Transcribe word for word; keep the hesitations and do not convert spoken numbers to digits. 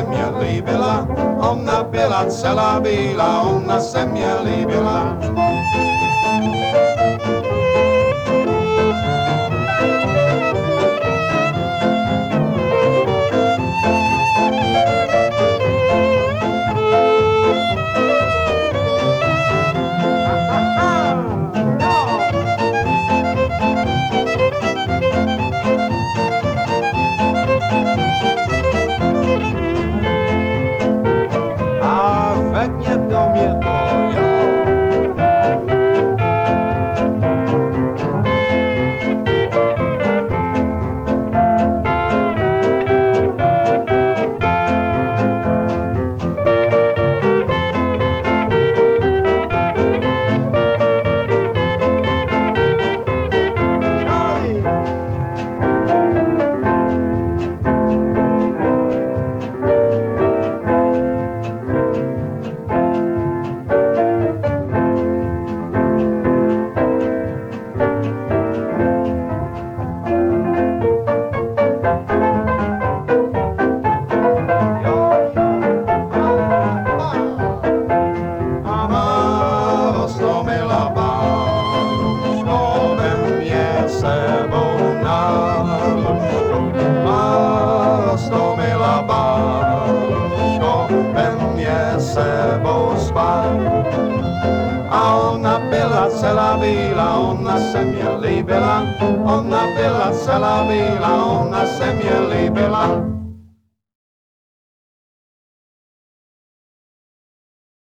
se mě líbila, ona byla celá bílá, ona se mě líbila. Sebou spát. A ona byla celá bílá, ona se mě líbila, ona byla celá bílá, ona se mě líbila.